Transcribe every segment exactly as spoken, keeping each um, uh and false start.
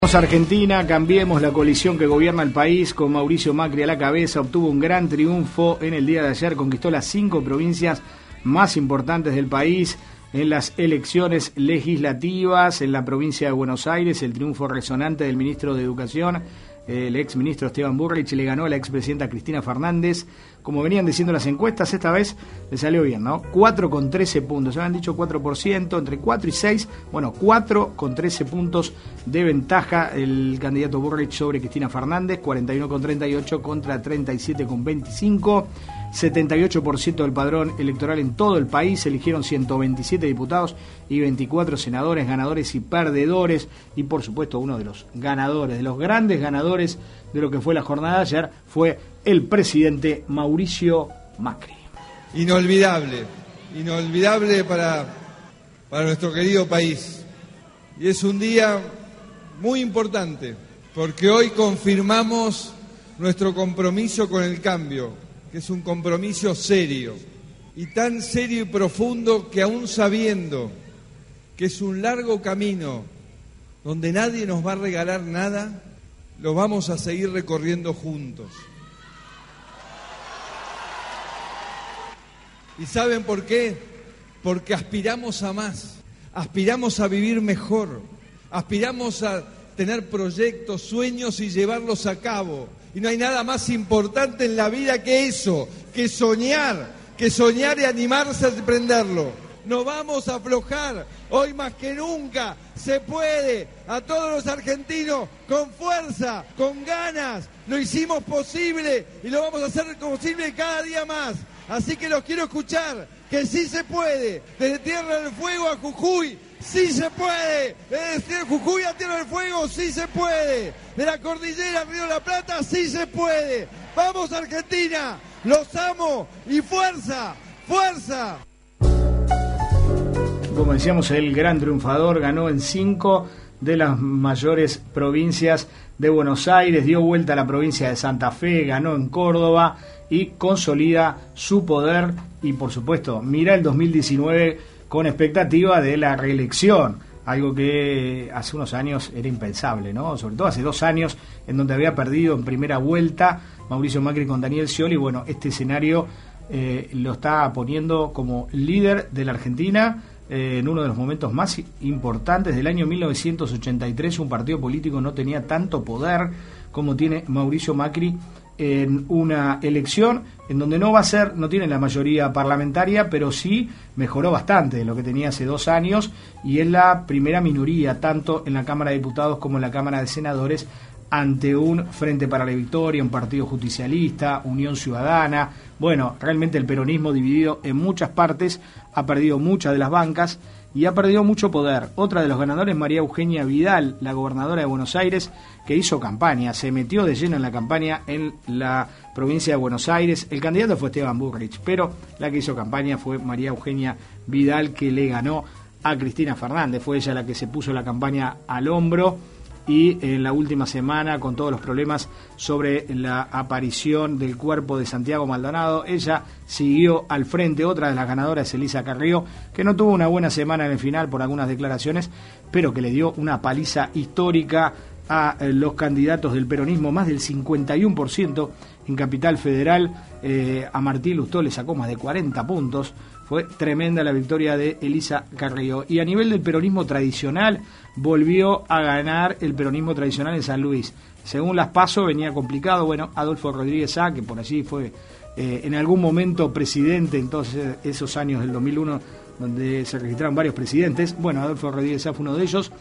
Argentina, cambiemos la coalición que gobierna el país con Mauricio Macri a la cabeza, obtuvo un gran triunfo en el día de ayer, conquistó las cinco provincias más importantes del país en las elecciones legislativas. En la provincia de Buenos Aires, el triunfo resonante del ministro de Educación, el ex ministro Esteban Bullrich, le ganó a la expresidenta Cristina Fernández. Como venían diciendo las encuestas, esta vez le salió bien, ¿no? cuatro con trece puntos, ya habían dicho cuatro por ciento, entre cuatro y seis, bueno, cuatro con trece puntos de ventaja el candidato Bullrich sobre Cristina Fernández, cuarenta y uno con treinta y ocho contra treinta y siete con veinticinco, setenta y ocho por ciento del padrón electoral en todo el país, eligieron ciento veintisiete diputados y veinticuatro senadores, ganadores y perdedores, y por supuesto uno de los ganadores, de los grandes ganadores de lo que fue la jornada de ayer, fue el presidente Mauricio Macri. Inolvidable, inolvidable para, para nuestro querido país. Y es un día muy importante, porque hoy confirmamos nuestro compromiso con el cambio, que es un compromiso serio, y tan serio y profundo que aún sabiendo que es un largo camino donde nadie nos va a regalar nada, lo vamos a seguir recorriendo juntos. ¿Y saben por qué? Porque aspiramos a más, aspiramos a vivir mejor, aspiramos a tener proyectos, sueños y llevarlos a cabo. Y no hay nada más importante en la vida que eso, que soñar, que soñar y animarse a emprenderlo. No vamos a aflojar, hoy más que nunca se puede, a todos los argentinos, con fuerza, con ganas, lo hicimos posible y lo vamos a hacer posible cada día más. Así que los quiero escuchar, que sí se puede, desde Tierra del Fuego a Jujuy, sí se puede, desde Jujuy a Tierra del Fuego, sí se puede, de la cordillera al Río de la Plata, sí se puede. Vamos Argentina, los amo y fuerza, fuerza. Como decíamos, el gran triunfador ganó en cinco de las mayores provincias de Buenos Aires, dio vuelta a la provincia de Santa Fe, ganó en Córdoba y consolida su poder y, por supuesto, mira el dos mil diecinueve con expectativa de la reelección, algo que hace unos años era impensable, ¿no? Sobre todo hace dos años, en donde había perdido en primera vuelta Mauricio Macri con Daniel Scioli. Bueno, este escenario eh, lo está poniendo como líder de la Argentina eh, en uno de los momentos más importantes del año mil novecientos ochenta y tres. Un partido político no tenía tanto poder como tiene Mauricio Macri en una elección en donde no va a ser, no tiene la mayoría parlamentaria, pero sí mejoró bastante de lo que tenía hace dos años y es la primera minoría, tanto en la Cámara de Diputados como en la Cámara de Senadores, ante un Frente para la Victoria, un partido justicialista, Unión Ciudadana. Bueno, realmente el peronismo dividido en muchas partes, ha perdido muchas de las bancas y ha perdido mucho poder. Otra de los ganadores, María Eugenia Vidal, la gobernadora de Buenos Aires, que hizo campaña, se metió de lleno en la campaña en la provincia de Buenos Aires. El candidato fue Esteban Bullrich, pero la que hizo campaña fue María Eugenia Vidal, que le ganó a Cristina Fernández. Fue ella la que se puso la campaña al hombro y en la última semana, con todos los problemas sobre la aparición del cuerpo de Santiago Maldonado, ella siguió al frente. Otra de las ganadoras es Elisa Carrió, que no tuvo una buena semana en el final por algunas declaraciones, pero que le dio una paliza histórica a los candidatos del peronismo, más del cincuenta y uno por ciento en Capital Federal. eh, a Martín Lustó le sacó más de cuarenta puntos. Fue tremenda la victoria de Elisa Carrió. Y a nivel del peronismo tradicional, volvió a ganar el peronismo tradicional en San Luis. Según las PASO venía complicado. Bueno, Adolfo Rodríguez Sá, que por allí fue eh, en algún momento presidente en todos esos años del dos mil uno, donde se registraron varios presidentes. Bueno, Adolfo Rodríguez Sá fue uno de ellos.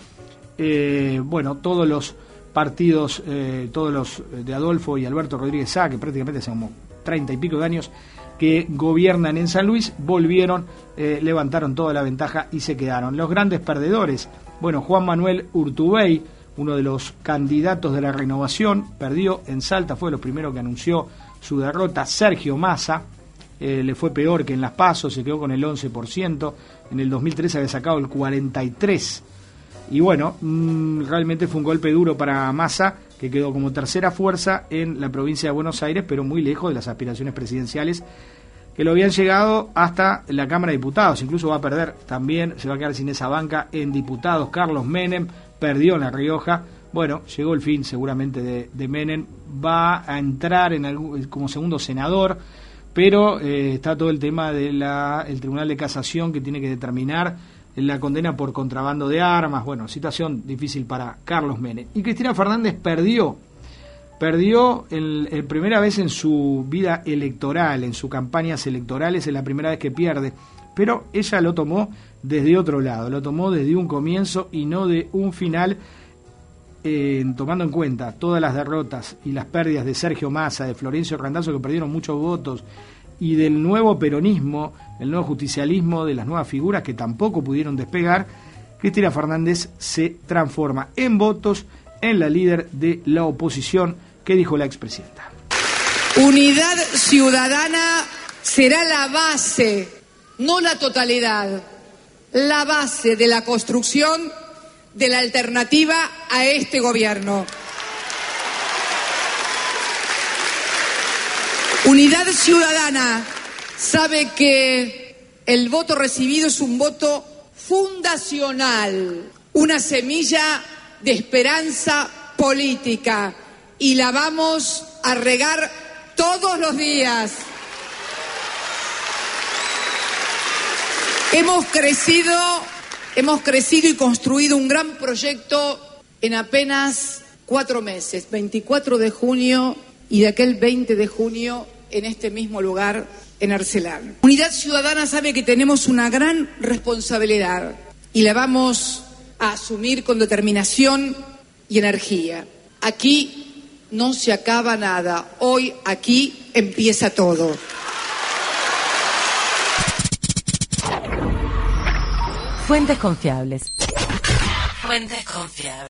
Eh, bueno, todos los partidos, eh, todos los de Adolfo y Alberto Rodríguez Sá, que prácticamente hace como treinta y pico de años que gobiernan en San Luis, volvieron, eh, levantaron toda la ventaja y se quedaron. Los grandes perdedores, bueno, Juan Manuel Urtubey, uno de los candidatos de la renovación, perdió en Salta, fue lo primero que anunció su derrota. Sergio Massa, eh, le fue peor que en las PASO, se quedó con el once por ciento, en el dos mil trece había sacado el cuarenta y tres por ciento. Y bueno, mmm, realmente fue un golpe duro para Massa, que quedó como tercera fuerza en la provincia de Buenos Aires, pero muy lejos de las aspiraciones presidenciales que lo habían llegado hasta la Cámara de Diputados. Incluso va a perder también, se va a quedar sin esa banca en diputados. Carlos Menem perdió en La Rioja Bueno, llegó el fin seguramente de, de Menem, va a entrar en algún, como segundo senador, pero eh, está todo el tema del Tribunal de Casación que tiene que determinar la condena por contrabando de armas. Bueno, situación difícil para Carlos Menem. Y Cristina Fernández perdió, perdió el, el primera vez en su vida electoral, en sus campañas electorales, es la primera vez que pierde, pero ella lo tomó desde otro lado, lo tomó desde un comienzo y no de un final. Eh, tomando en cuenta todas las derrotas y las pérdidas de Sergio Massa, de Florencio Randazzo, que perdieron muchos votos, y del nuevo peronismo, el nuevo justicialismo, de las nuevas figuras que tampoco pudieron despegar, Cristina Fernández se transforma en votos en la líder de la oposición. ¿Qué dijo la expresidenta? Unidad Ciudadana será la base, no la totalidad, la base de la construcción de la alternativa a este gobierno. Unidad Ciudadana sabe que el voto recibido es un voto fundacional, una semilla de esperanza política, y la vamos a regar todos los días. Hemos crecido Hemos crecido y construido un gran proyecto en apenas cuatro meses, veinticuatro de junio y de aquel veinte de junio en este mismo lugar, en Arcelán. Unidad Ciudadana sabe que tenemos una gran responsabilidad y la vamos a asumir con determinación y energía. Aquí no se acaba nada, hoy aquí empieza todo. Fuentes confiables. Fuentes confiables.